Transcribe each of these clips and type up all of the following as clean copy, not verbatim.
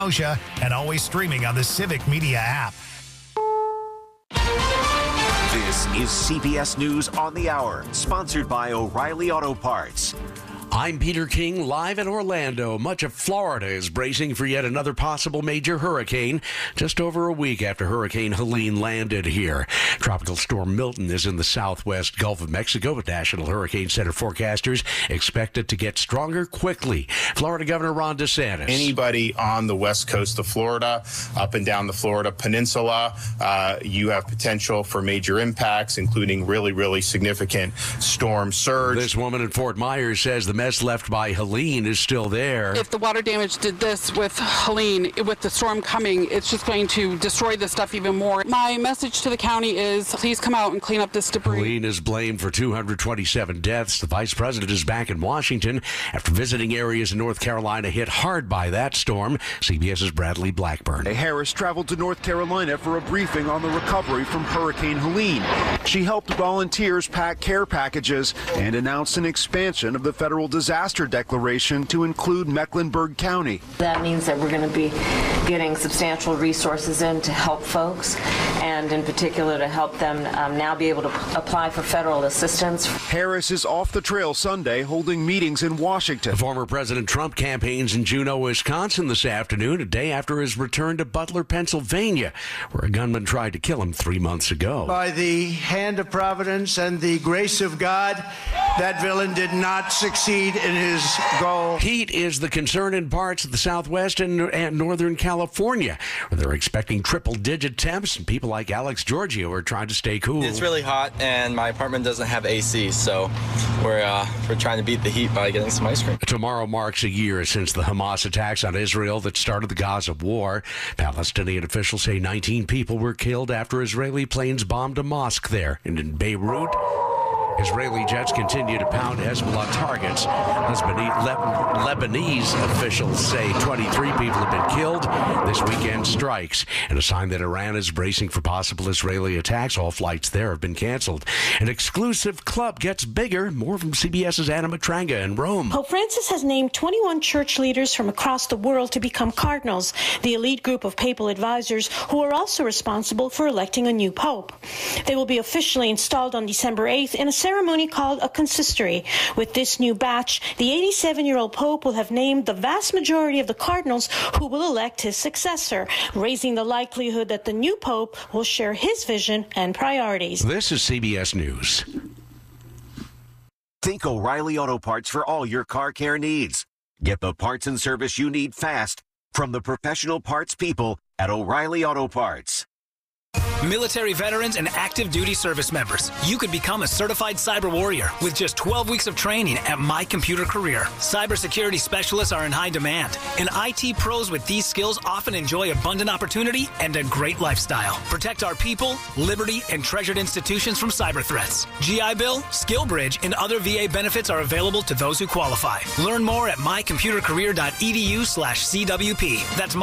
and always streaming on the Civic Media app. This is CBS News on the Hour, sponsored by O'Reilly Auto Parts. I'm Peter King, live in Orlando. Much of Florida is bracing for yet another possible major hurricane, just over a week after Hurricane Helene landed here. Tropical storm Milton is in the southwest Gulf of Mexico, with National Hurricane Center forecasters expect it to get stronger quickly. Florida Governor Ron DeSantis. Anybody on the west coast of Florida, up and down the Florida Peninsula, you have potential for major impacts, including really, really significant storm surge. This woman in Fort Myers says the mess left by Helene is still there. If the water damage did this with Helene, with the storm coming, it's just going to destroy this stuff even more. My message to the county is please come out and clean up this debris. Helene is blamed for 227 deaths. The vice president is back in Washington after visiting areas in North Carolina hit hard by that storm. CBS's Bradley Blackburn. Harris traveled to North Carolina for a briefing on the recovery from Hurricane Helene. She helped volunteers pack care packages and announced an expansion of the federal disaster declaration to include Mecklenburg County. That means that we're going to be getting substantial resources in to help folks, and in particular to help them now be able to apply for federal assistance. Harris is off the trail Sunday, holding meetings in Washington. Former President Trump campaigns in Juneau, Wisconsin this afternoon, a day after his return to Butler, Pennsylvania, where a gunman tried to kill him 3 months ago. By the hand of Providence and the grace of God, that villain did not succeed in his goal. Heat is the concern in parts of the Southwest and Northern California, where they're expecting triple-digit temps, and people like Alex Giorgio are trying to stay cool. It's really hot, and my apartment doesn't have AC, so we're trying to beat the heat by getting some ice cream. Tomorrow marks a year since the Hamas attacks on Israel that started the Gaza war. Palestinian officials say 19 people were killed after Israeli planes bombed a mosque there. And in Beirut, Israeli jets continue to pound Hezbollah targets. Lebanese officials say 23 people have been killed this weekend strikes, and a sign that Iran is bracing for possible Israeli attacks. All flights there have been canceled. An exclusive club gets bigger. More from CBS's Anna Matranga in Rome. Pope Francis has named 21 church leaders from across the world to become cardinals, the elite group of papal advisors who are also responsible for electing a new pope. They will be officially installed on December 8th in a ceremony called a consistory. With this new batch, the 87-year-old pope will have named the vast majority of the cardinals who will elect his successor, raising the likelihood that the new pope will share his vision and priorities. This is CBS News. Think O'Reilly Auto Parts for all your car care needs. Get the parts and service you need fast from the professional parts people at O'Reilly Auto Parts. Military veterans and active duty service members, you could become a certified cyber warrior with just 12 weeks of training at My Computer Career. Cybersecurity specialists are in high demand, and IT pros with these skills often enjoy abundant opportunity and a great lifestyle. Protect our people, liberty, and treasured institutions from cyber threats. GI Bill, SkillBridge, and other VA benefits are available to those who qualify. Learn more at mycomputercareer.edu/CWP. That's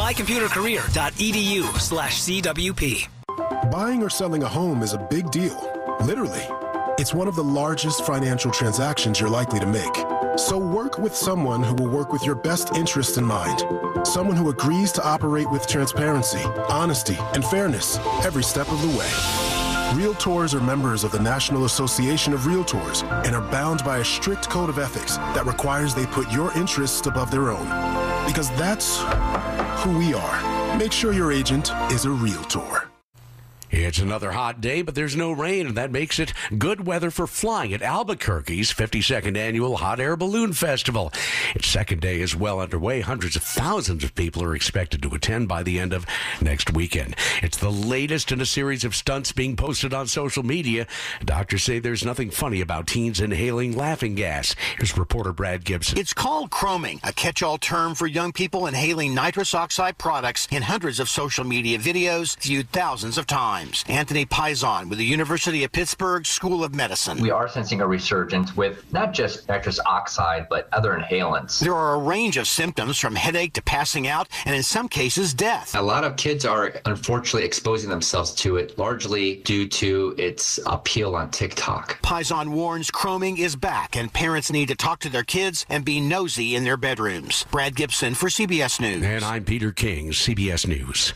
mycomputercareer.edu/CWP. Buying or selling a home is a big deal. Literally. It's one of the largest financial transactions you're likely to make. So work with someone who will work with your best interests in mind. Someone who agrees to operate with transparency, honesty, and fairness every step of the way. Realtors are members of the National Association of Realtors and are bound by a strict code of ethics that requires they put your interests above their own. Because that's who we are. Make sure your agent is a Realtor. It's another hot day, but there's no rain, and that makes it good weather for flying at Albuquerque's 52nd Annual Hot Air Balloon Festival. Its second day is well underway. Hundreds of thousands of people are expected to attend by the end of next weekend. It's the latest in a series of stunts being posted on social media. Doctors say there's nothing funny about teens inhaling laughing gas. Here's reporter Brad Gibson. It's called chroming, a catch-all term for young people inhaling nitrous oxide products in hundreds of social media videos viewed thousands of times. News. Anthony Pizon with the University of Pittsburgh School of Medicine. We are sensing a resurgence with not just nitrous oxide, but other inhalants. There are a range of symptoms from headache to passing out, and in some cases, death. A lot of kids are unfortunately exposing themselves to it, largely due to its appeal on TikTok. Pizon warns chroming is back, and parents need to talk to their kids and be nosy in their bedrooms. Brad Gibson for CBS News. And I'm Peter King, CBS News.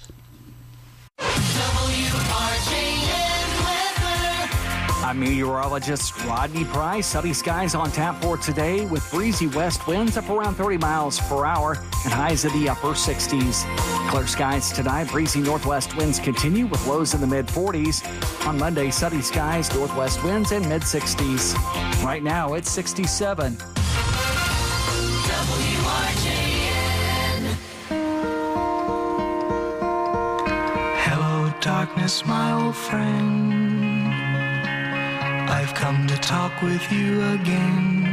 I'm meteorologist Rodney Price. Sunny skies on tap for today with breezy west winds up around 30 miles per hour and highs in the upper 60s. Clear skies tonight. Breezy northwest winds continue with lows in the mid-40s. On Monday, sunny skies, northwest winds and mid-60s. Right now, it's 67. Hello, darkness, my old friend. I've come to talk with you again,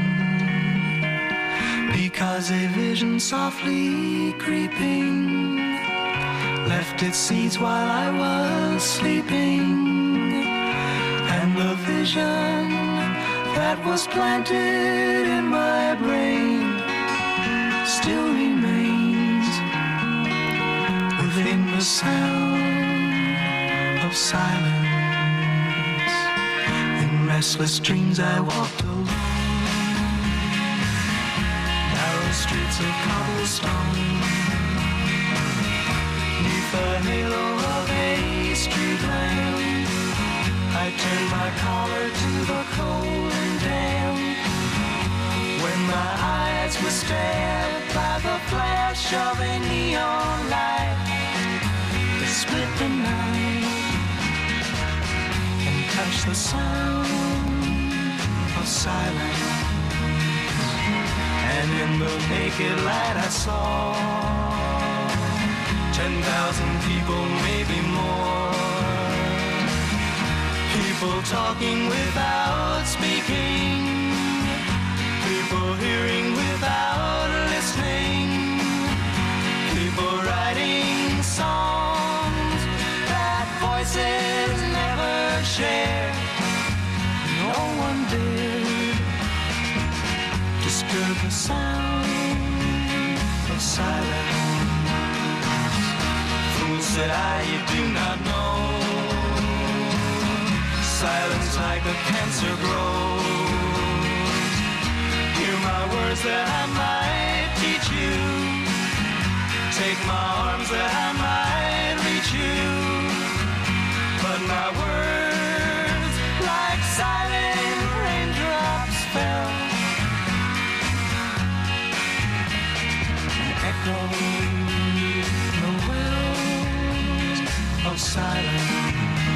because a vision softly creeping left its seeds while I was sleeping, and the vision that was planted in my brain still remains within the sound of silence. Restless dreams I walked alone, narrow streets of cobblestone, neath the halo of a street lamp. I turned my collar to the cold and damp, when my eyes were stared by the flash of a neon light that split the night and touched the sound of silence, and in the naked light I saw 10,000 people, maybe more, people talking without speaking, people hearing without listening, people writing songs that voices never shared. No one dared disturb the sound of silence. Fools said you do not know, silence like a cancer grows. Hear my words that I might teach you, take my arms that I might reach you, but my words like silent raindrops fell and echoed the wells of silence,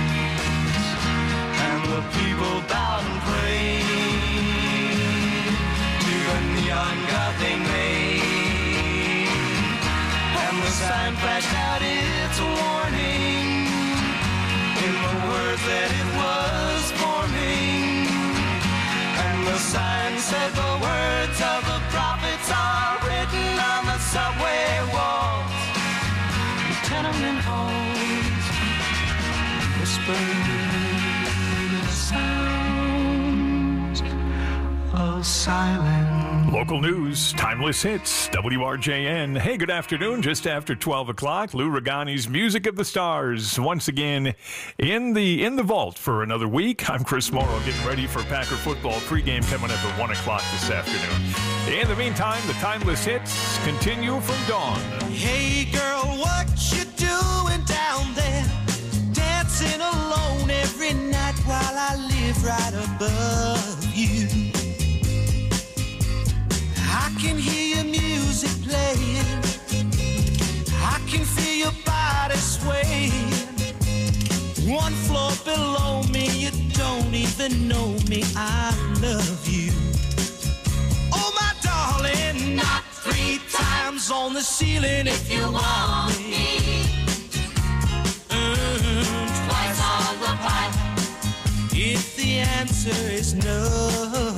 and the people bowed and prayed to the neon god they made, and the sign flashed out its warning in the words that it was forming, and the sign said the words of the prophets are written on the subway walls, the tenement halls, whispered the sounds of silence. Local news, timeless hits, WRJN. Hey, good afternoon. Just after 12 o'clock, Lou Regani's Music of the Stars once again in the vault for another week. I'm Chris Morrow, getting ready for Packer football pregame coming up at 1 o'clock this afternoon. In the meantime, the timeless hits continue from dawn. Hey, girl, what you doing down there? Dancing alone every night while I live right above you. I can hear your music playing, I can feel your body swaying. One floor below me, you don't even know me, I love you. Oh my darling, not 3 times on the ceiling if you want me. Twice on the pipe if the answer is no.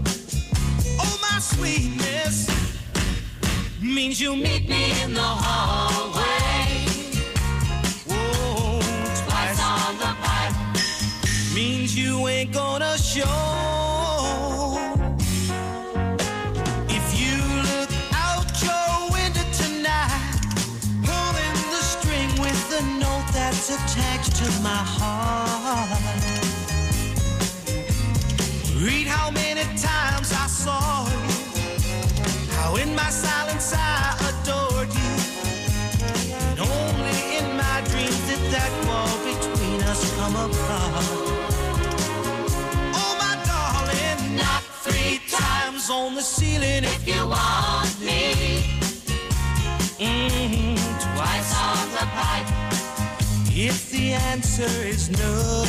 Sweetness means you'll meet me in the hallway. Whoa, twice on the means you ain't gonna show. If you look out your window tonight, pulling the string with the note that's attached to my heart, read how many times I saw you, how in my silence I adored you, and only in my dreams did that wall between us come apart. Oh my darling, knock 3 times on the ceiling if you want me. Twice on the pipe if the answer is no.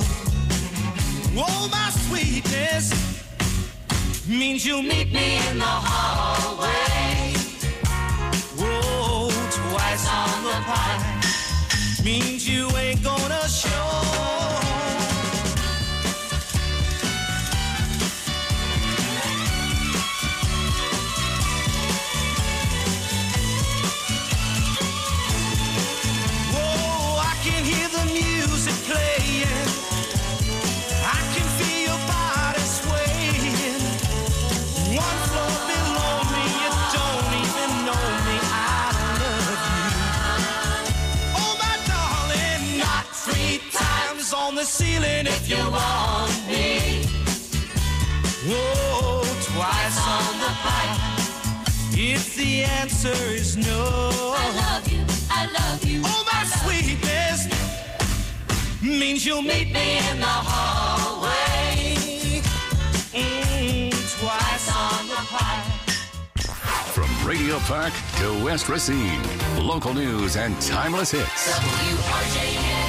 Oh my sweetness means you'll meet me in the hallway. Whoa, twice on the pipe means you ain't gonna show. Whoa, I can hear the music playing, I can feel your body swaying. One floor below me, you don't even know me, I love you. Oh my darling, knock 3 times on the ceiling if you want me. Whoa, twice on the pipe if the answer is no. I love you, I love you. Oh my sweetness means you'll meet me in the hallway. Twice on the pipe. From Radio Park to West Racine, local news and timeless hits. WRJN.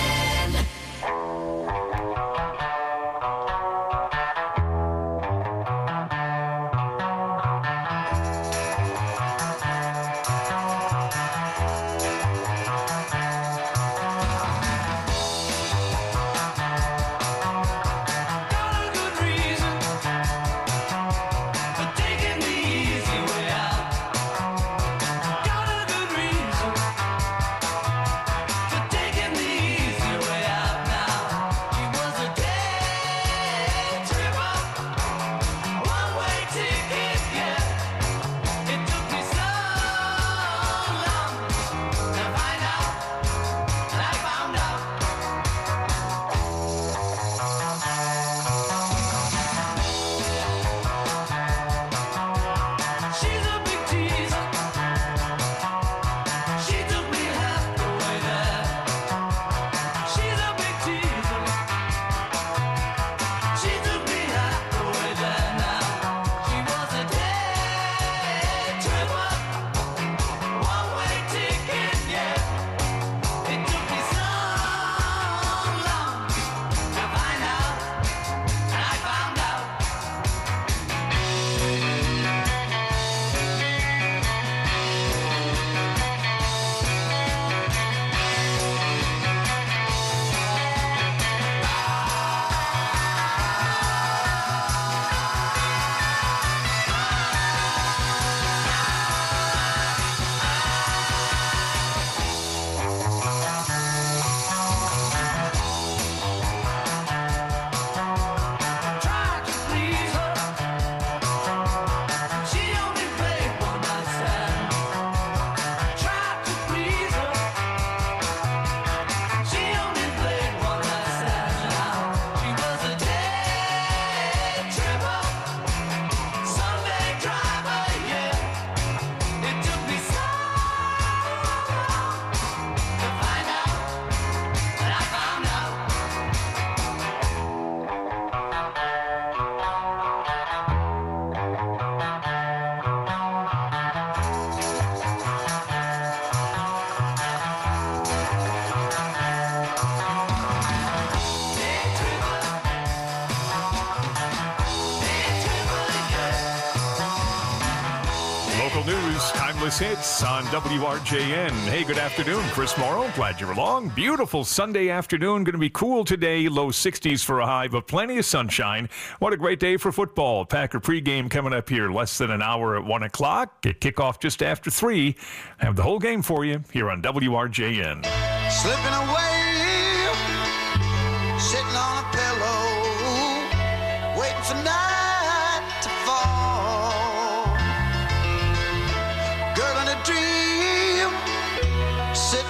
Timeless hits on WRJN. Hey, good afternoon. Chris Morrow, glad you're along. Beautiful Sunday afternoon. Going to be cool today. Low 60s for a high, but plenty of sunshine. What a great day for football. Packer pregame coming up here less than an hour at 1 o'clock. Get kickoff just after 3. Have the whole game for you here on WRJN. Slipping away, sitting on a pillow.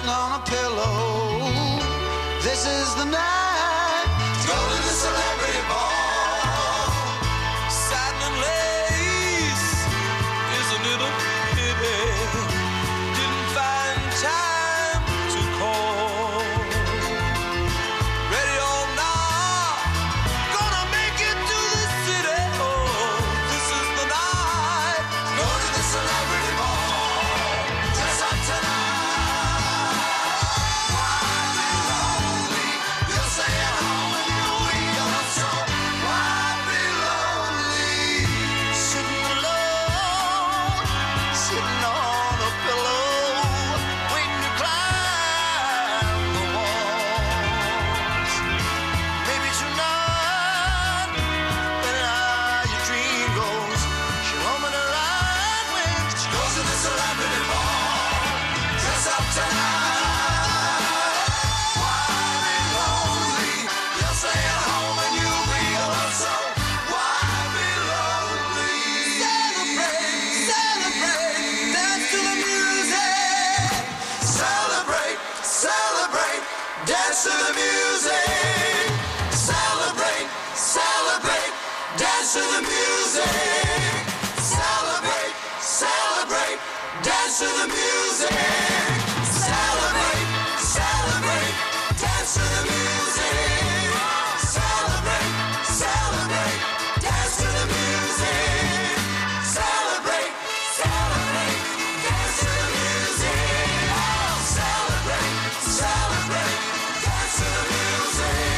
sitting on a pillow. This is the night to go to the celebrity ball. Satin and lace, isn't it a pity? Didn't find time to call. Ready or not, gonna make it to the city. Oh, this is the night to go to the celebrity ball. Dress up tonight. Why be lonely? You'll stay at home when you're weak. So why be lonely? Sitting alone, sitting on a pillow, waiting to climb the walls. Maybe tonight, when your dream goes, she'll open her eyes when she goes to the celebrity ball. Dress up tonight. Why be lonely? You'll stay at home and you'll be alone. So why be lonely? Celebrate, celebrate, dance to the music. Celebrate, celebrate, dance to the music. Celebrate, celebrate, dance to the music. Celebrate, celebrate, dance to the music. Celebrate, celebrate, dance to the music. Celebrate, celebrate, dance to the music. Celebrate, celebrate, dance to the music. Celebrate, celebrate, dance to the music.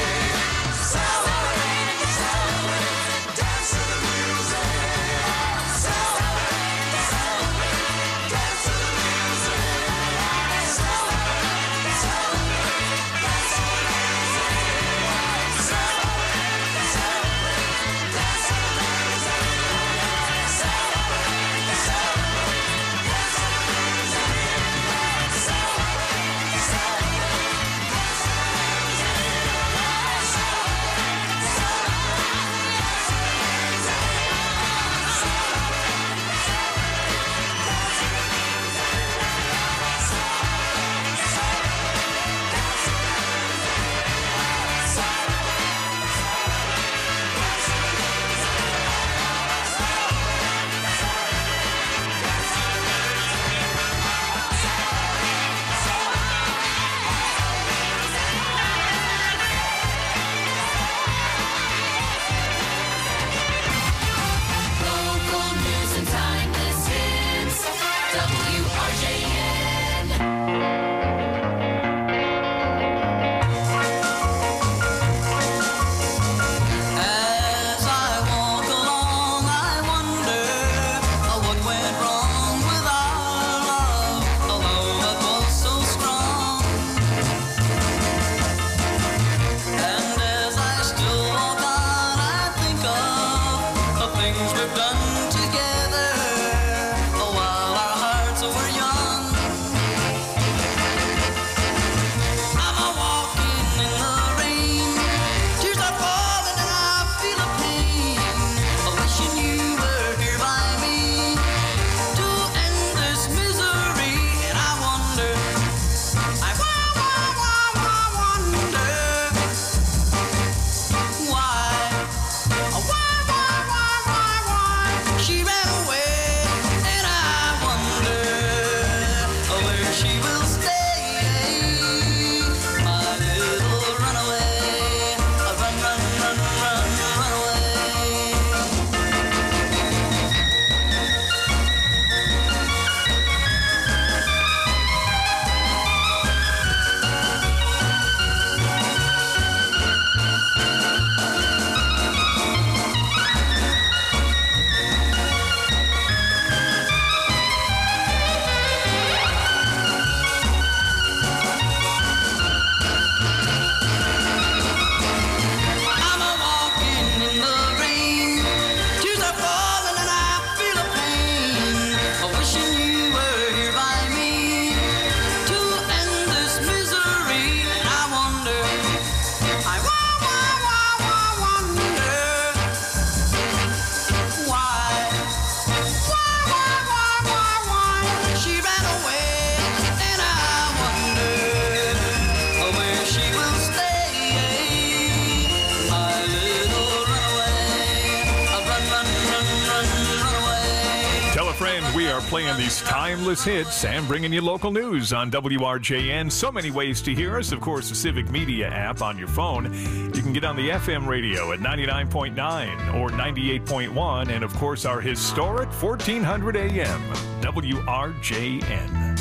are playing these timeless hits and bringing you local news on WRJN. So many ways to hear us. Of course, the Civic Media app on your phone. You can get on the FM radio at 99.9 or 98.1. And, of course, our historic 1400 AM, WRJN.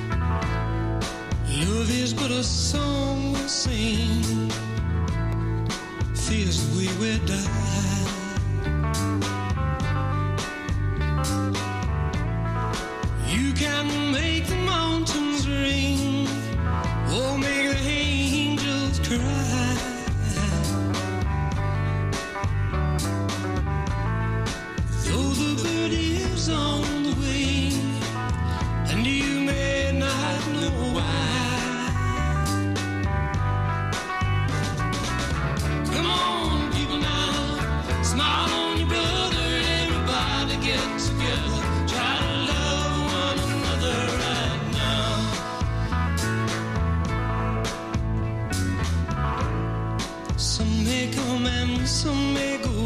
Love is but a song we sing, fears we will die. You can make the mountains ring, or make the angels cry. Though the bird is on the wing, and you may not know why. Come on, people now, smile on your brother, everybody get together, try to love one another right now. Some may come and some may go,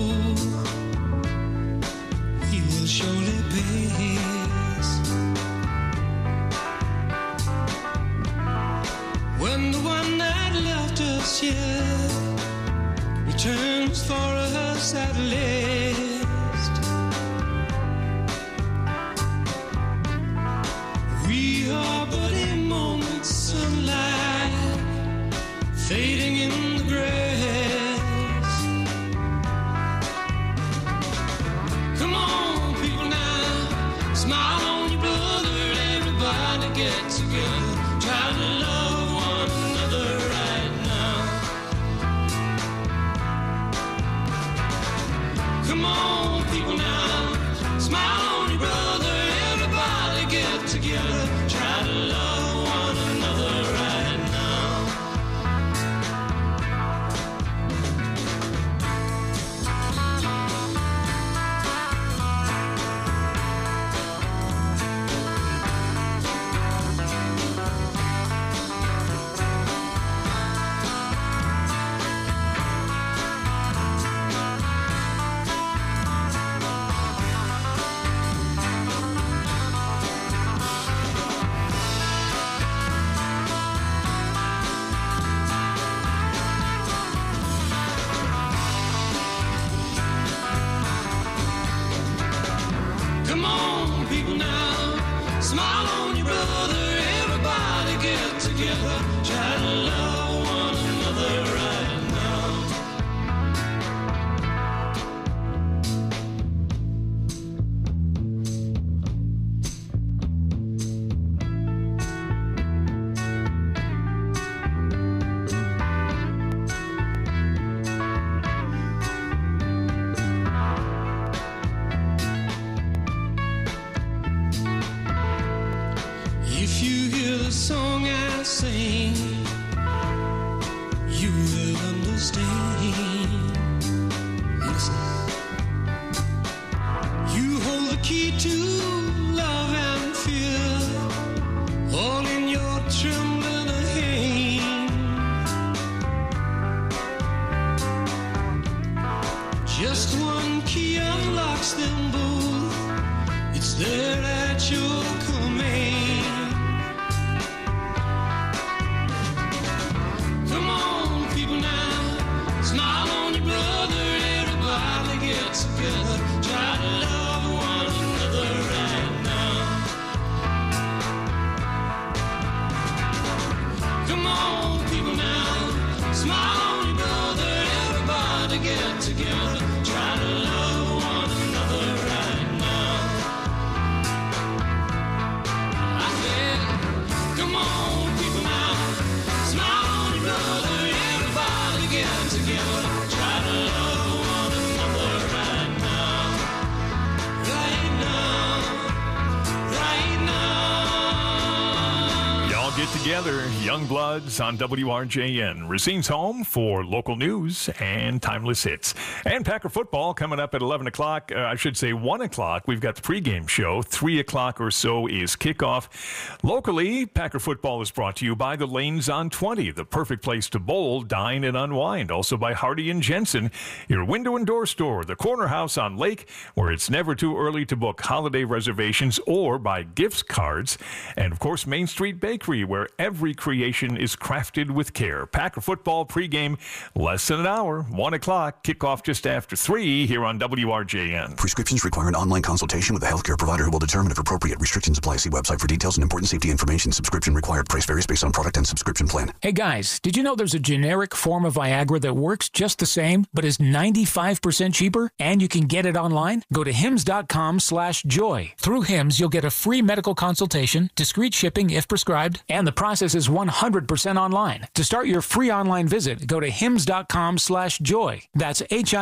we will surely pass. When the one that left us here returns for us at last, we are but a moment's sunlight fading in the grass. Come on, people now, smile on your brother, everybody get together, try to love one another right now. Come on, people now, smile on your brother, everybody get together, try to love one another right now. Come on, people now, smile on your brother, everybody get together, try to love one another right now. If you hear the song I sing, you will understand. Listen. You hold the key to love and fear, all in your trembling hand. Just one key unlocks them both, it's there at your command. Come on, people now, smile on your brother, everybody get together, try to love one another right now. Come on, people now, smile on your brother, everybody get together, try to love one another right now. I said, come on, people now, smile on your brother, everybody get together, try to love one another right now. Right now, right now. Y'all get together together, Young Bloods on WRJN. Racine's home for local news and timeless hits. And Packer football coming up at 11 o'clock. I should say 1 o'clock. We've got the pregame show. 3 o'clock or so is kickoff. Locally, Packer football is brought to you by the Lanes on 20, the perfect place to bowl, dine, and unwind. Also by Hardy & Jensen, your window and door store, the Corner House on Lake, where it's never too early to book holiday reservations, or by Gifts Cards. And, of course, Main Street Bakery, where every creation is crafted with care. Packer football pregame, less than an hour, 1 o'clock, kickoff just after 3 here on WRJN. Prescriptions require an online consultation with a healthcare provider who will determine if appropriate. Restrictions apply. See website for details and important safety information. Subscription required. Price varies based on product and subscription plan. Hey guys, did you know there's a generic form of Viagra that works just the same, but is 95% cheaper, and you can get it online? Go to hims.com/joy. Through Hims, you'll get a free medical consultation, discreet shipping if prescribed, and the process is 100% online. To start your free online visit, go to hims.com/joy. That's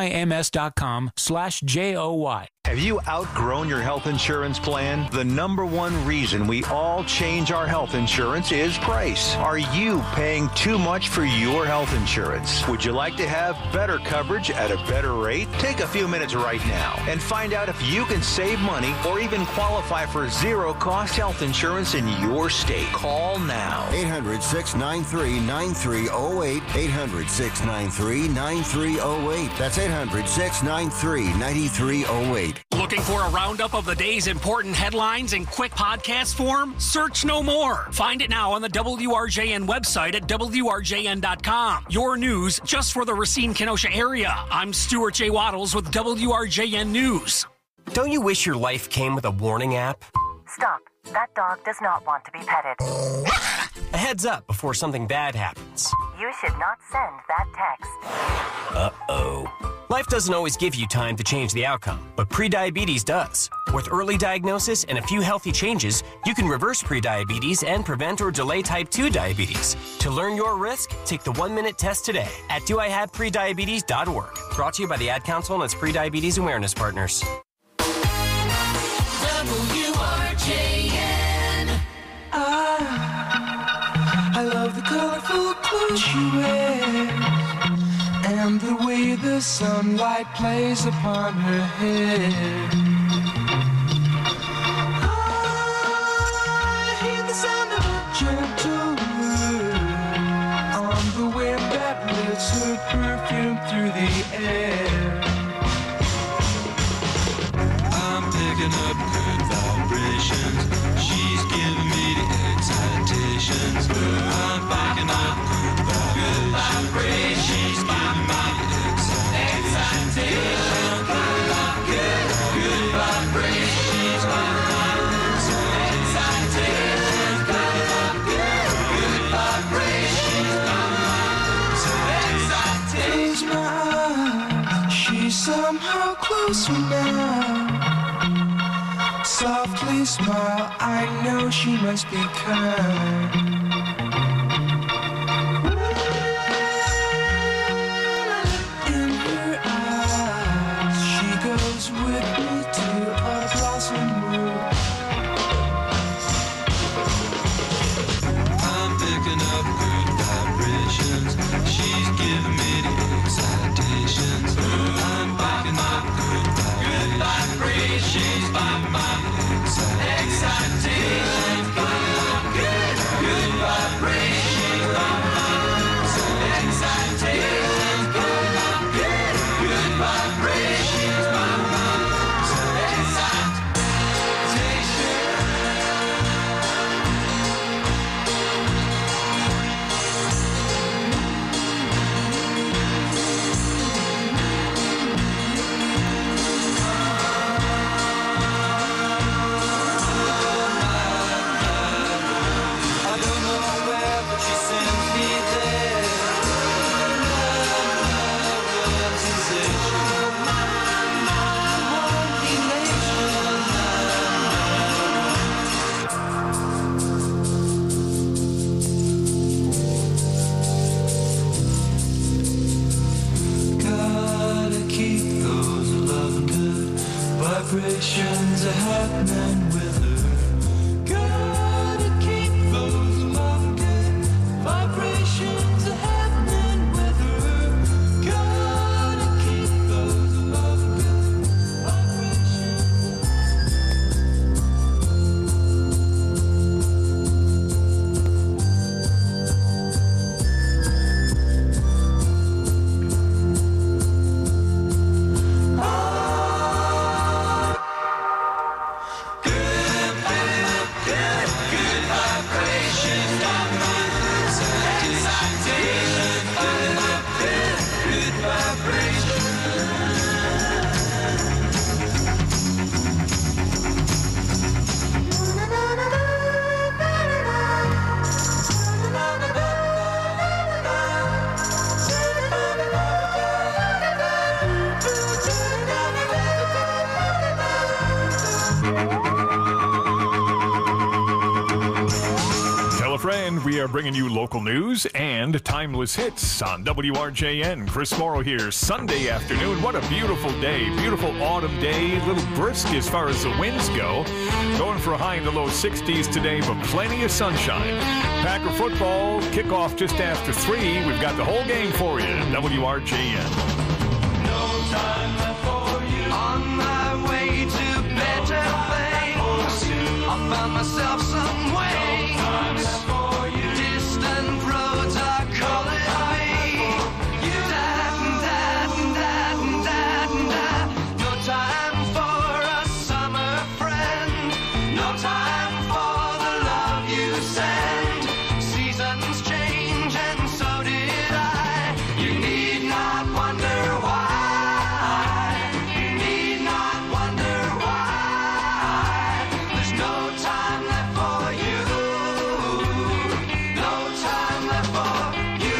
HIMS.com/JOY. Have you outgrown your health insurance plan? The number one reason we all change our health insurance is price. Are you paying too much for your health insurance? Would you like to have better coverage at a better rate? Take a few minutes right now and find out if you can save money or even qualify for zero-cost health insurance in your state. Call now. 800-693-9308. 800-693-9308. That's 800-693-9308. Looking for a roundup of the day's important headlines in quick podcast form? Search no more. Find it now on the WRJN website at WRJN.com. Your news just for the Racine-Kenosha area. I'm Stuart J. Waddles with WRJN News. Don't you wish your life came with a warning app? Stop. That dog does not want to be petted. A heads up before something bad happens. You should not send that text. Uh-oh. Life doesn't always give you time to change the outcome, but prediabetes does. With early diagnosis and a few healthy changes, you can reverse prediabetes and prevent or delay type 2 diabetes. To learn your risk, take the 1-minute test today at doihaveprediabetes.org. Brought to you by the Ad Council and its prediabetes awareness partners. WRJN. I love the colorful clothes she wears and the way the sunlight plays upon her hair. I hear the sound of a gentle word on the wind that lifts her perfume through the air. I'm picking up good vibrations. She's giving me the excitations. I'm picking up good vibrations. She's giving me the excitations. Good vibrations. She's giving me the excitations. Good vibrations. Close my eyes. She's somehow closer now. Softly smile, I know she must be kind. In her eyes, she goes with me to a blossom room. I'm picking up good vibrations. She's giving me the excitations. I'm picking up good vibrations. She's giving me excitations. Good are bringing you local news and timeless hits on WRJN. Chris Morrow here, Sunday afternoon. What a beautiful day. Beautiful autumn day. A little brisk as far as the winds go. Going for a high in the low 60s today, but plenty of sunshine. Packer football kickoff just after 3. We've got the whole game for you at WRJN. No time left for you. On my way to better things, I found myself some wings. Distant roads are calling me. No time for a summer friend. No time for the love you send. Seasons change and so did I. You need not wonder why. You need not wonder why. There's no time left for you. No time left for you.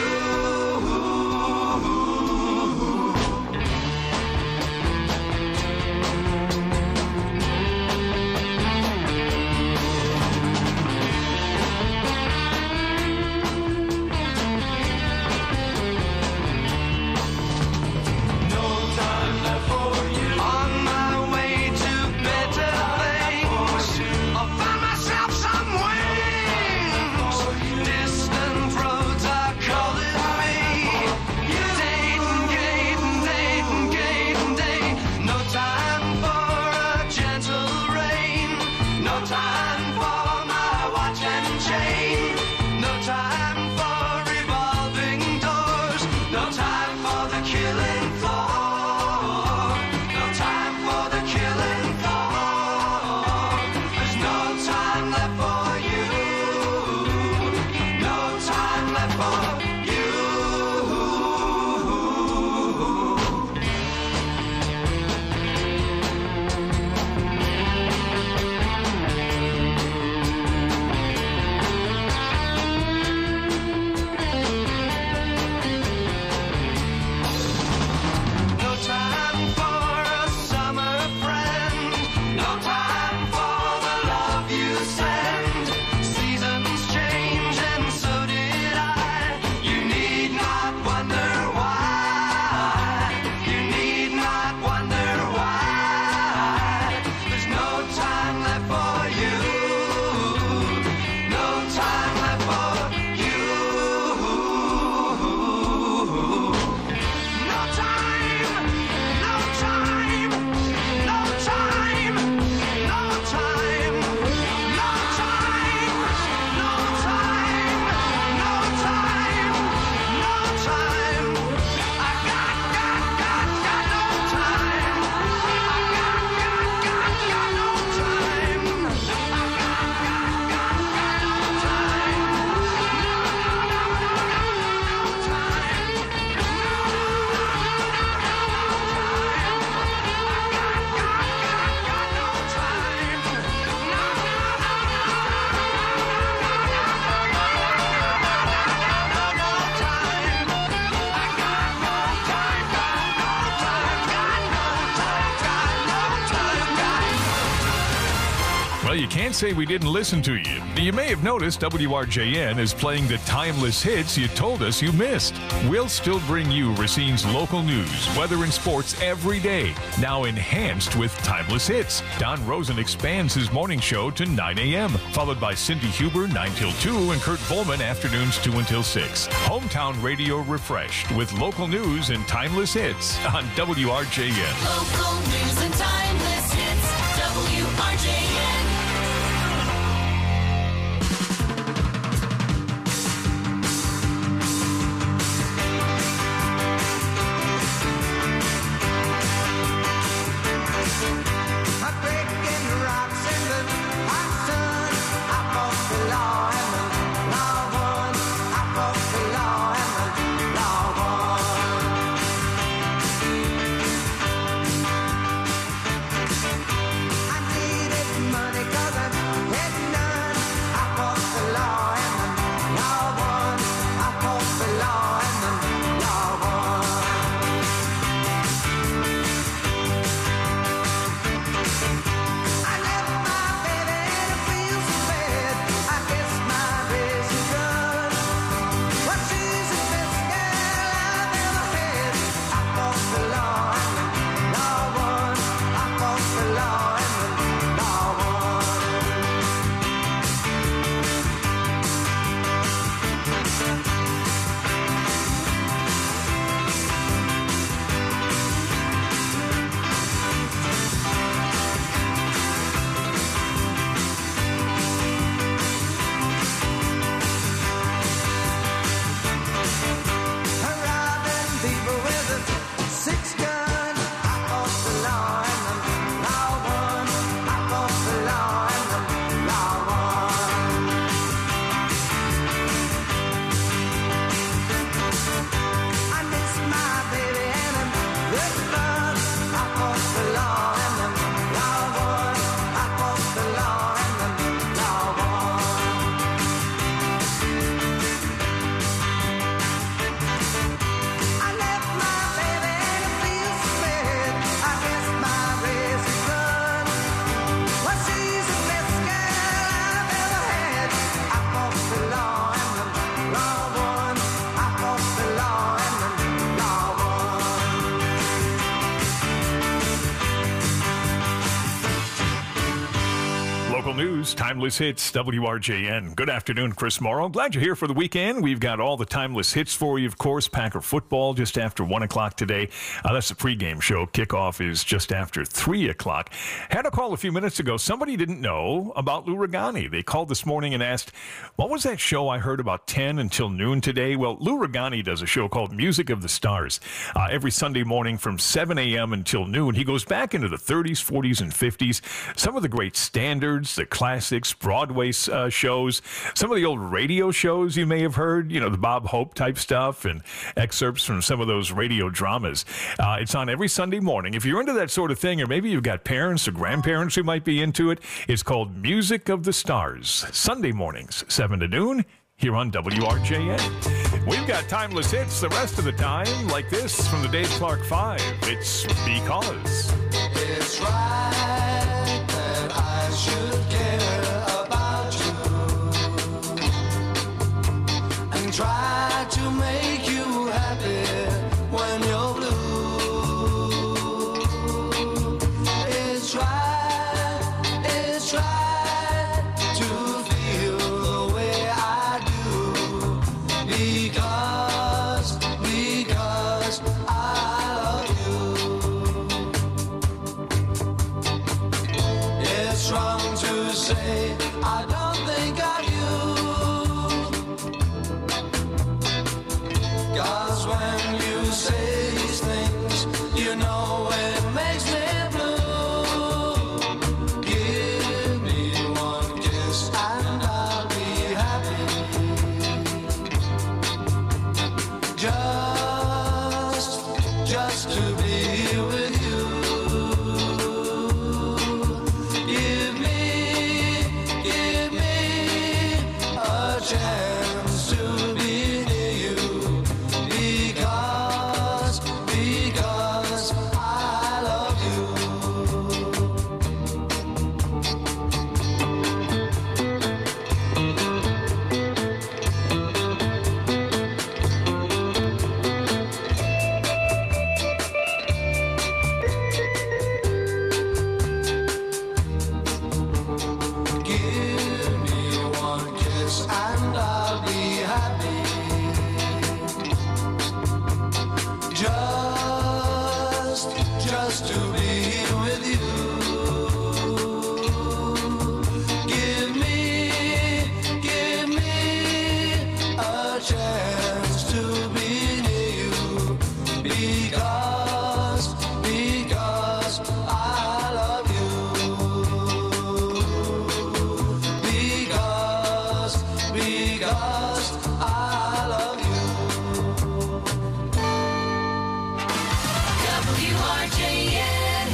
No time left for you. On my way to better things, I'll find myself some wings. Distant roads are calling me. Day. No time for a gentle rain. No time for my watch and chain. No time for revolving doors. No time for the killing floor. No time for the killing floor. There's no time left for you. No time left for you. No time for a summer friend. No time for the love you send. Seasons change and so did I. You need not wonder why. You need not wonder why. There's no time left for you. No time left for you. No time, no time, no time, no time, no time, no time, no time, no time. I got no time. I got no time. Well, you can't say we didn't listen to you. You may have noticed WRJN is playing the timeless hits you told us you missed. We'll still bring you Racine's local news, weather, and sports every day, now enhanced with timeless hits. Don Rosen expands his morning show to 9 a.m., followed by Cindy Huber 9 till 2 and Kurt Volman afternoons 2 until 6. Hometown radio refreshed with local news and timeless hits on WRJN. Local news and timeless hits. WRJN. I'm breaking rocks in the hot sun. I broke the law and the law won. I broke the law and the law won. news, timeless hits, WRJN. Good afternoon, Chris Morrow. Glad you're here for the weekend. We've got all the timeless hits for you, of course. Packer football just after 1 o'clock today. That's the pregame show. Kickoff is just after 3 o'clock. Had a call a few minutes ago. Somebody didn't know about Lou Ragani. They called this morning and asked, what was that show I heard about 10 until noon today? Well, Lou Ragani does a show called Music of the Stars every Sunday morning from 7 a.m. until noon. He goes back into the 30s, 40s, and 50s. Some of the great standards, the classics, Broadway shows, some of the old radio shows you may have heard, you know, the Bob Hope type stuff and excerpts from some of those radio dramas. It's on every Sunday morning. If you're into that sort of thing, or maybe you've got parents or grandparents who might be into it, it's called Music of the Stars. Sunday mornings, 7 to noon, here on WRJN. We've got timeless hits the rest of the time, like this from the Dave Clark 5. It's Because. It's right that I should care about you and try to make you happy when you're blue. It's right to feel the way I do because I love you. It's wrong to say I don't think of you, 'cause when you say these things, you know it makes me blue. Give me one kiss and I'll be happy. Just to be with you. Give me a chance to be near you because I love you. Give me one kiss and I'll be happy. Just to be with you. Give me a chance to be near you because I love you. Because I love you. WRJN.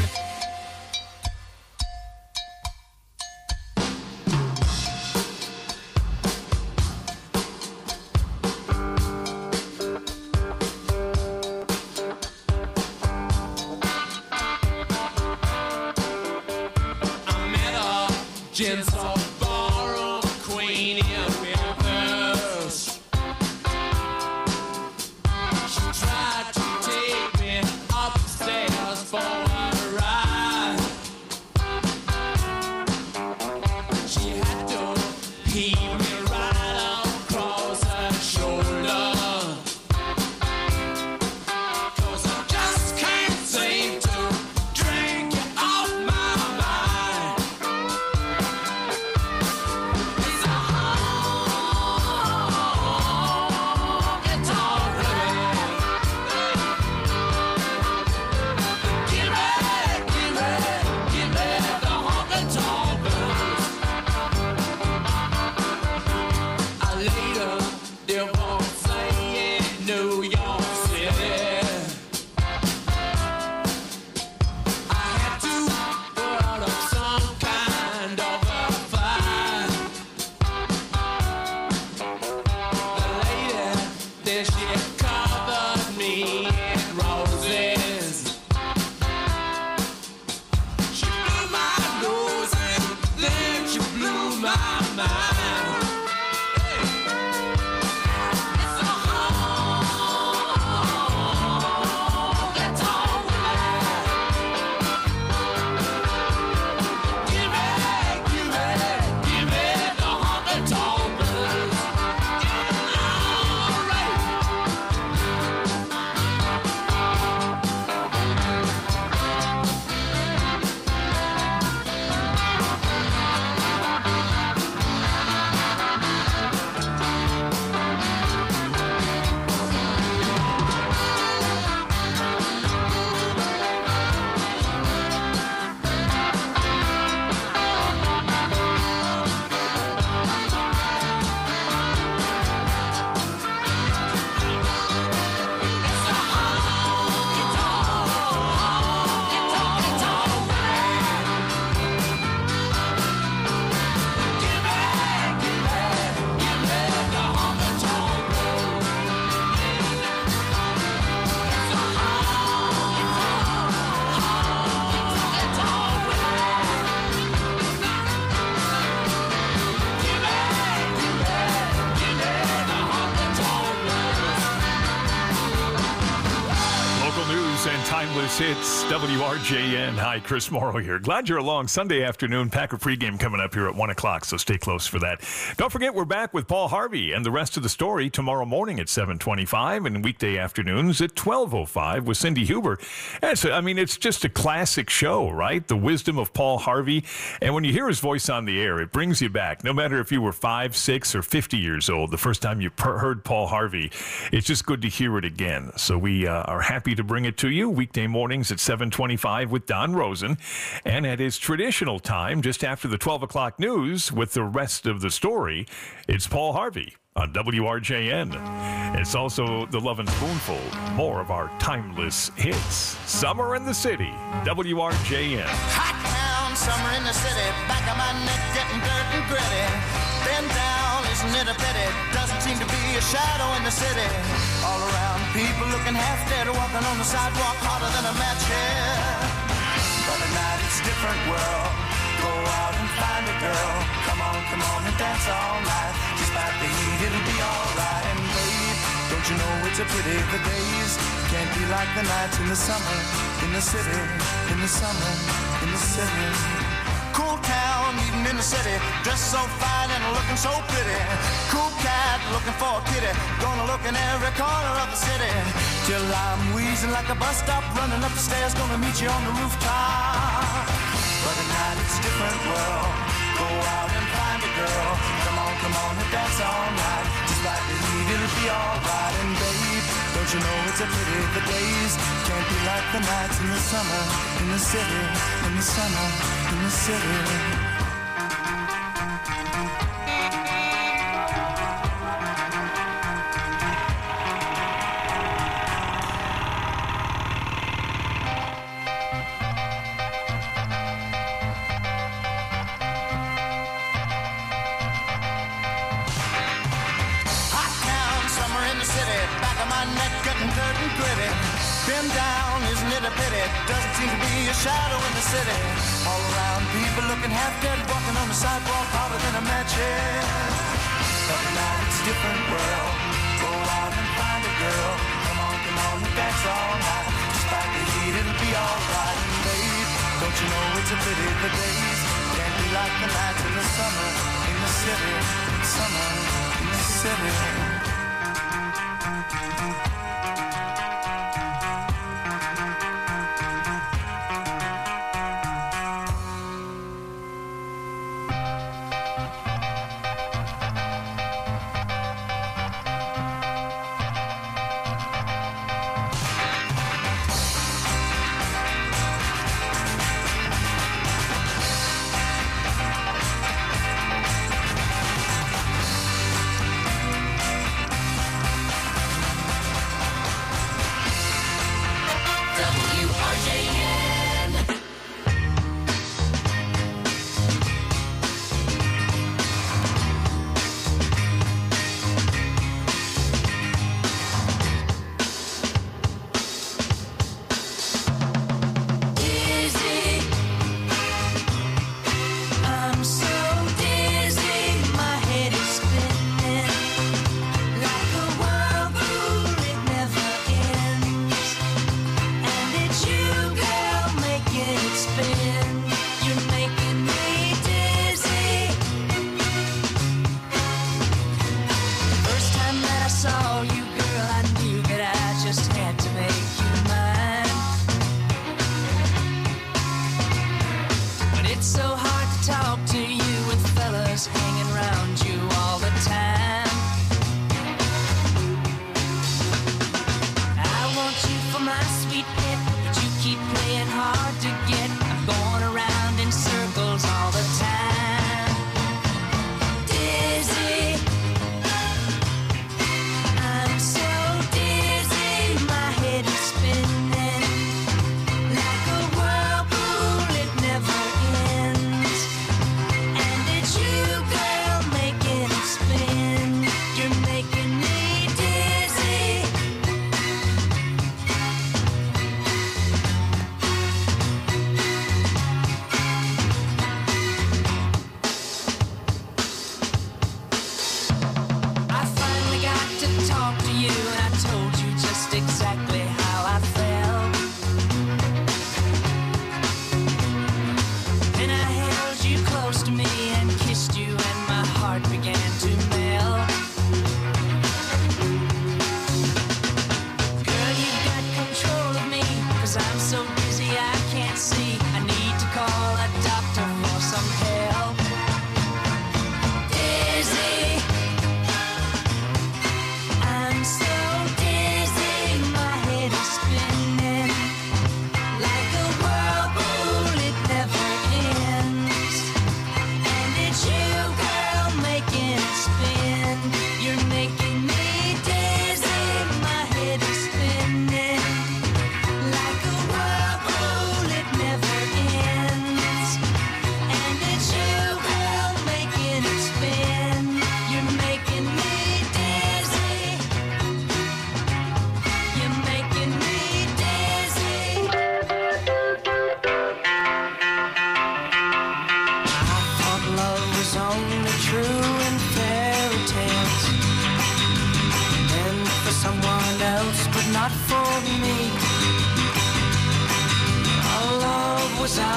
I met a gentle ballroom queen in Memphis. She tried to take me upstairs for a ride. She had to heave me right across her shoulder. 'Cause I just can't seem to drink you off my mind. It's a honky-tonk rhythm. Give me the honky-tonk blues. I later divorced in New York City. I had to put up some kind of a fight. The lady, then she covered me in roses. She blew my nose and then she blew my mind. It's a honky-tonk rhythm. Give me Timeless Hits, WRJN. Hi, Chris Morrow here. Glad you're along. Sunday afternoon, Packer pregame coming up here at 1 o'clock, so stay close for that. Don't forget, we're back with Paul Harvey and the rest of the story tomorrow morning at 7:25 and weekday afternoons at 12:05 with Cindy Huber. It's just a classic show, right? The wisdom of Paul Harvey. And when you hear his voice on the air, it brings you back. No matter if you were 5, 6, or 50 years old, the first time you heard Paul Harvey, it's just good to hear it again. So we are happy to bring it to you weekday mornings at 7:25 with Don Rosen, and at his traditional time, just after the 12 o'clock news with the rest of the story, it's Paul Harvey on WRJN. It's also the Love and Spoonful, more of our timeless hits. Summer in the City, WRJN. Hot town, summer in the city, back of my neck getting dirt and gritty. Been down, isn't it a pity? Doesn't seem to be a shadow in the city. All around, people looking half dead, walking on the sidewalk harder than a match head. But at night it's a different world. Go out and find a girl. Come on and dance all night. Despite the heat, it'll be alright. And babe, don't you know it's a pity the days can't be like the nights in the summer, in the city, in the summer, in the city. Cool town, even in the city, dressed so fine and looking so pretty. Cool cat, looking for a kitty, gonna look in every corner of the city. Till I'm wheezing like a bus stop, running up the stairs, gonna meet you on the rooftop. But at night it's a different world. Go out and find a girl. Come on and dance all night. Despite the heat, it'll be alright. And babe, don't you know it's a pity the days can't be like the nights in the summer, in the city, in the summer, in the city. Been down, isn't it a pity? Doesn't seem to be a shadow in the city. All around, people looking half dead, walking on the sidewalk harder than a match head. But now it's a different world. Go out and find a girl. Come on and dance all night. Despite the heat, it'll be alright. And babe, don't you know it's a pity the days can't be like the nights in the summer, in the city, summer, in the city.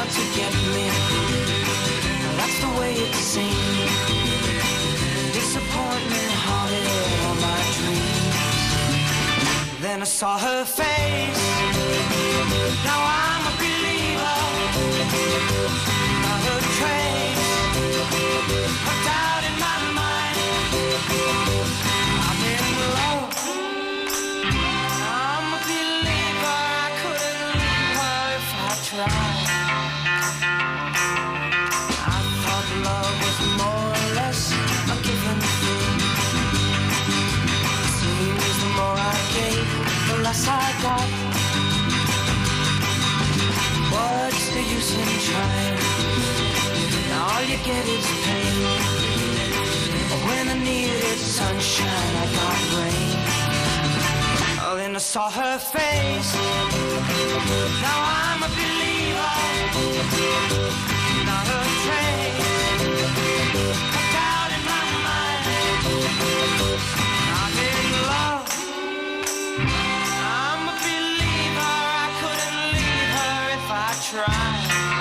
out to get me. That's the way it seemed. Disappointment haunted all my dreams. Then I saw her face. Now I'm a believer. Not a trace of doubt in my mind. I'm in love. I'm a believer. I couldn't leave her if I tried. I thought love was more or less a given thing. Seems the more I gave, the less I got. What's the use in trying? Now all you get is pain. When I needed sunshine, I got rain. Oh, then I saw her face. Now I'm a believer. Not a trace of doubt in my mind. I'm in love. I'm a believer. I couldn't leave her if I tried.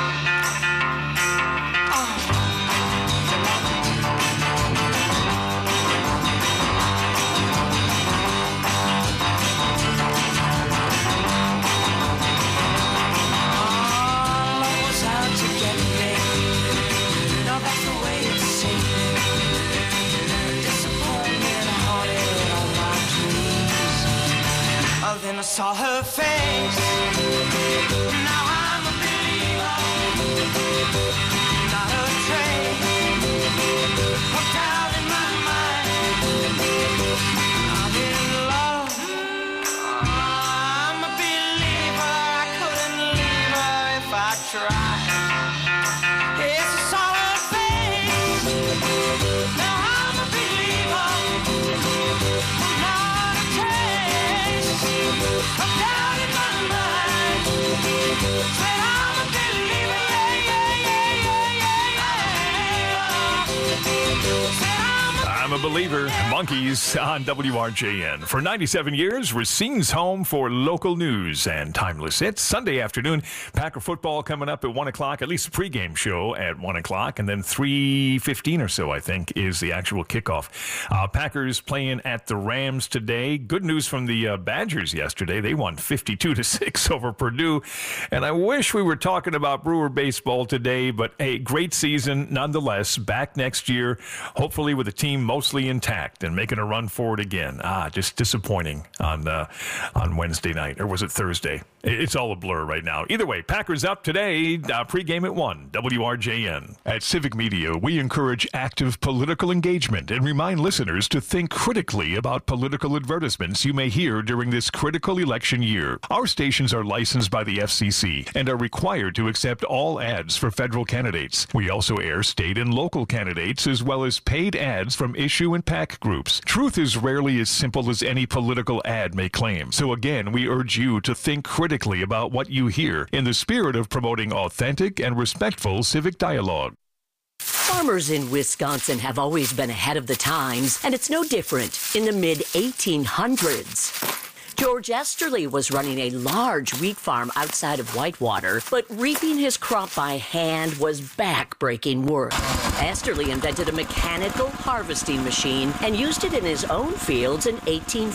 Then I saw her face. Now I'm a believer. Not a trace of doubt in my mind. I'm in love. I'm a believer. I couldn't leave her if I tried. Yes, I saw her face. Now I'm a believer. Not a trace of doubt in my mind. Said I'm a believer, I'm a believer. Monkeys on WRJN. For 97 years, Racine's home for local news and timeless hits. Sunday afternoon, Packer football coming up at 1 o'clock, at least the pregame show at 1 o'clock, and then 3:15 or so, I think, is the actual kickoff. Packers playing at the Rams today. Good news from the Badgers yesterday. They won 52-6 over Purdue, and I wish we were talking about Brewer baseball today, but hey, great season nonetheless. Back next year, hopefully with the team mostly intact and making a run for it again. Just disappointing on Wednesday night, or was it Thursday? It's all a blur right now. Either way, Packers up today, pregame at 1, WRJN. At Civic Media, we encourage active political engagement and remind listeners to think critically about political advertisements you may hear during this critical election year. Our stations are licensed by the FCC and are required to accept all ads for federal candidates. We also air state and local candidates as well as paid ads from issue and PAC groups. Truth is rarely as simple as any political ad may claim. So again, we urge you to think critically about what you hear in the spirit of promoting authentic and respectful civic dialogue. Farmers in Wisconsin have always been ahead of the times, and it's no different in the mid-1800s. George Esterly was running a large wheat farm outside of Whitewater, but reaping his crop by hand was back-breaking work. Esterly invented a mechanical harvesting machine and used it in his own fields in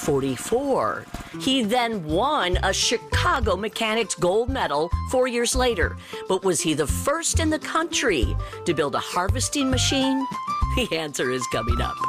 1844. He then won a Chicago Mechanics Gold Medal 4 years later. But was he the first in the country to build a harvesting machine? The answer is coming up.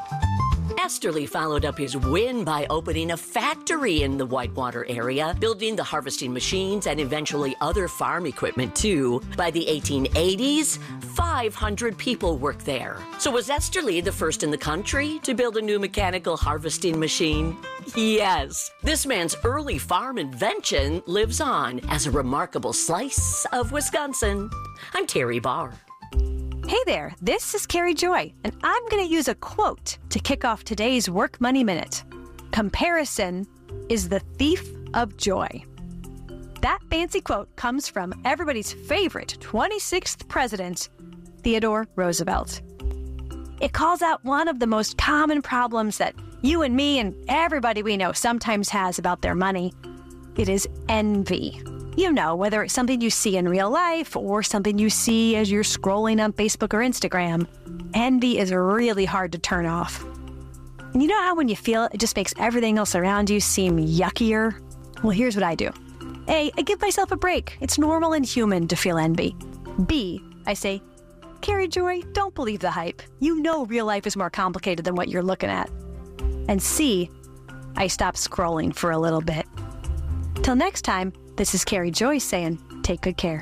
Esterly followed up his win by opening a factory in the Whitewater area, building the harvesting machines and eventually other farm equipment too. By the 1880s, 500 people worked there. So was Esterly the first in the country to build a new mechanical harvesting machine? Yes. This man's early farm invention lives on as a remarkable slice of Wisconsin. I'm Terry Barr. Hey there, this is Carrie Joy, and I'm going to use a quote to kick off today's Work Money Minute. Comparison is the thief of joy. That fancy quote comes from everybody's favorite 26th president, Theodore Roosevelt. It calls out one of the most common problems that you and me and everybody we know sometimes has about their money. It is envy. You know, whether it's something you see in real life or something you see as you're scrolling on Facebook or Instagram, envy is really hard to turn off. And you know how when you feel it, it just makes everything else around you seem yuckier? Well, here's what I do. A, I give myself a break. It's normal and human to feel envy. B, I say, Carrie Joy, don't believe the hype. You know real life is more complicated than what you're looking at. And C, I stop scrolling for a little bit. Till next time, this is Carrie Joy saying, take good care.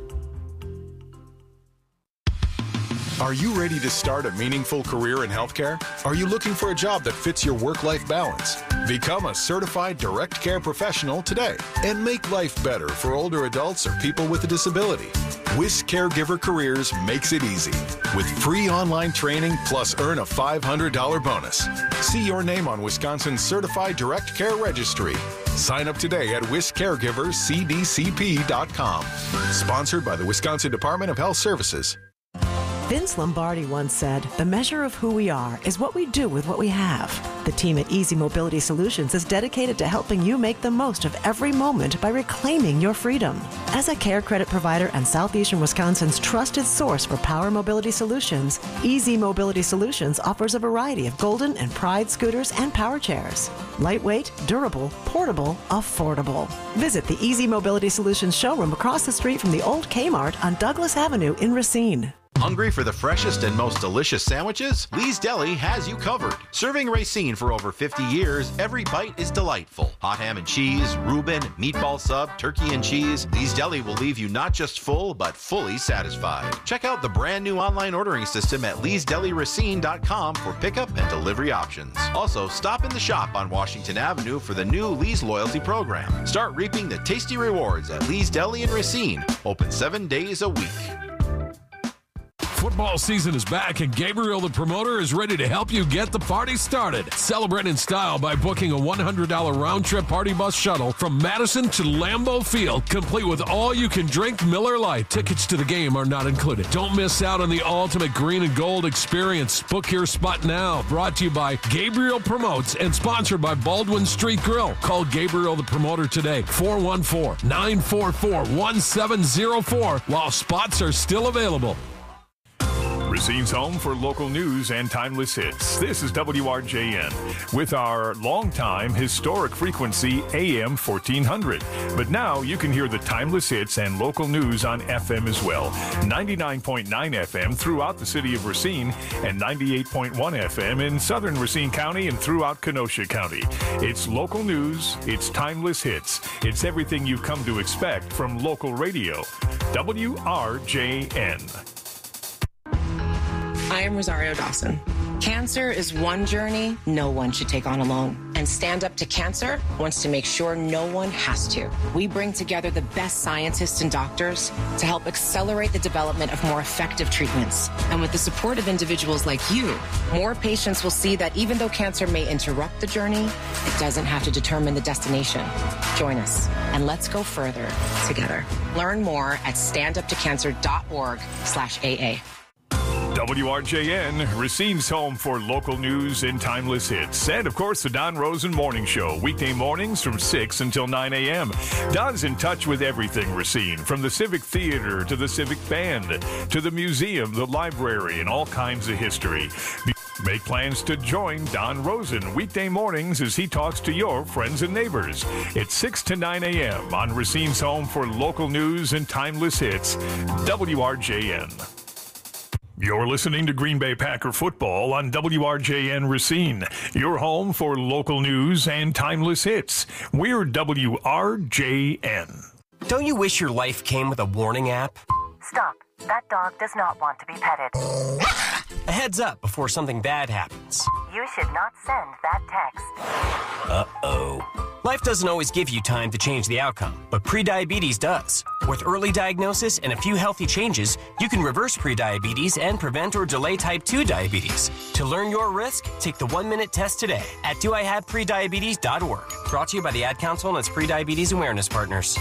Are you ready to start a meaningful career in healthcare? Are you looking for a job that fits your work-life balance? Become a certified direct care professional today and make life better for older adults or people with a disability. WIS Caregiver Careers makes it easy with free online training plus earn a $500 bonus. See your name on Wisconsin's Certified Direct Care Registry. Sign up today at wiscaregivercdcp.com. Sponsored by the Wisconsin Department of Health Services. Vince Lombardi once said, "The measure of who we are is what we do with what we have." The team at Easy Mobility Solutions is dedicated to helping you make the most of every moment by reclaiming your freedom. As a care credit provider and Southeastern Wisconsin's trusted source for power mobility solutions, Easy Mobility Solutions offers a variety of Golden and Pride scooters and power chairs. Lightweight, durable, portable, affordable. Visit the Easy Mobility Solutions showroom across the street from the old Kmart on Douglas Avenue in Racine. Hungry for the freshest and most delicious sandwiches? Lee's Deli has you covered. Serving Racine for over 50 years, every bite is delightful. Hot ham and cheese, Reuben, meatball sub, turkey and cheese. Lee's Deli will leave you not just full, but fully satisfied. Check out the brand new online ordering system at leesdeliracine.com for pickup and delivery options. Also, stop in the shop on Washington Avenue for the new Lee's Loyalty Program. Start reaping the tasty rewards at Lee's Deli in Racine. Open 7 days a week. Football season is back, and Gabriel the Promoter is ready to help you get the party started. Celebrate in style by booking a $100 round-trip party bus shuttle from Madison to Lambeau Field, complete with all-you-can-drink Miller Lite. Tickets to the game are not included. Don't miss out on the ultimate green and gold experience. Book your spot now. Brought to you by Gabriel Promotes and sponsored by Baldwin Street Grill. Call Gabriel the Promoter today, 414-944-1704, while spots are still available. Racine's home for local news and timeless hits. This is WRJN with our longtime historic frequency AM 1400. But now you can hear the timeless hits and local news on FM as well. 99.9 FM throughout the city of Racine and 98.1 FM in southern Racine County and throughout Kenosha County. It's local news, it's timeless hits, it's everything you've come to expect from local radio. WRJN. I am Rosario Dawson. Cancer is one journey no one should take on alone. And Stand Up to Cancer wants to make sure no one has to. We bring together the best scientists and doctors to help accelerate the development of more effective treatments. And with the support of individuals like you, more patients will see that even though cancer may interrupt the journey, it doesn't have to determine the destination. Join us and let's go further together. Learn more at standuptocancer.org/AA. WRJN, Racine's home for local news and timeless hits. And, of course, the Don Rosen Morning Show, weekday mornings from 6 until 9 a.m. Don's in touch with everything Racine, from the Civic Theater to the Civic Band, to the museum, the library, and all kinds of history. Make plans to join Don Rosen weekday mornings as he talks to your friends and neighbors. It's 6 to 9 a.m. on Racine's home for local news and timeless hits, WRJN. You're listening to Green Bay Packer football on WRJN Racine, your home for local news and timeless hits. We're WRJN. Don't you wish your life came with a warning app? Stop. That dog does not want to be petted. A heads up before something bad happens. You should not send that text. Uh-oh. Life doesn't always give you time to change the outcome, but prediabetes does. With early diagnosis and a few healthy changes, you can reverse prediabetes and prevent or delay type 2 diabetes. To learn your risk, take the 1-minute test today at doihaveprediabetes.org. Brought to you by the Ad Council and its prediabetes awareness partners.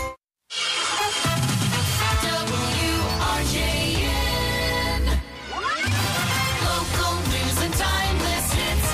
WRJN. Local news and timeless hits.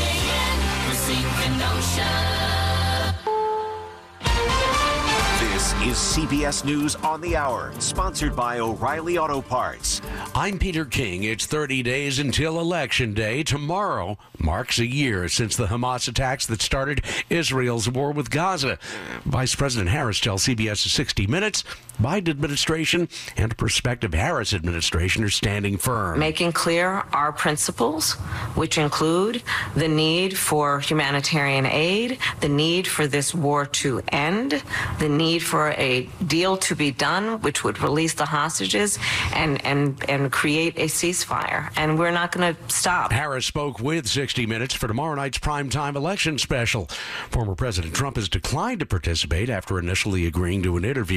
WRJN. Racine, Kenosha. This is CBS News on the Hour, sponsored by O'Reilly Auto Parts. I'm Peter King. It's 30 days until Election Day. Tomorrow marks a year since the Hamas attacks that started Israel's war with Gaza. Vice President Harris tells CBS's 60 Minutes Biden administration and prospective Harris administration are standing firm. Making clear our principles, which include the need for humanitarian aid, the need for this war to end, the need for a deal to be done, which would release the hostages and create a ceasefire. And we're not going to stop. Harris spoke with 60 Minutes for tomorrow night's primetime election special. Former President Trump has declined to participate after initially agreeing to an interview